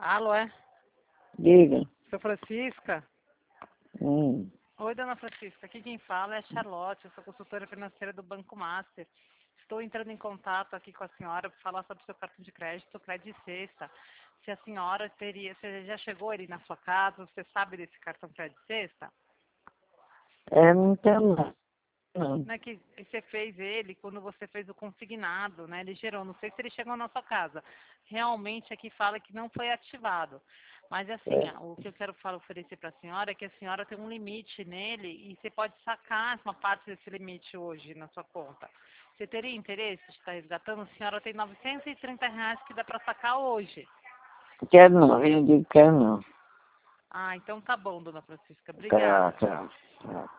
Alô, é? Diga. Sou Francisca? Hum. Oi, dona Francisca. Aqui quem fala é a Charlotte, eu sou consultora financeira do Banco Master. Estou entrando em contato aqui com a senhora para falar sobre o seu cartão de crédito, Crédito Sexta. Se a senhora teria, se já chegou ele na sua casa, você sabe desse cartão Crédito Sexta? Não tem não. Não. Né, que você fez ele quando você fez o consignado, né? Ele gerou, não sei se ele chegou na sua casa. Realmente aqui fala que não foi ativado. Mas assim, É. o que eu quero oferecer para a senhora é que a senhora tem um limite nele e você pode sacar uma parte desse limite hoje na sua conta. Você teria interesse de estar resgatando? A senhora tem R$ 930 que dá para sacar hoje. Quero não, eu digo quero não. Ah, então tá bom, dona Francisca. Tá, Obrigada. tá. Tá.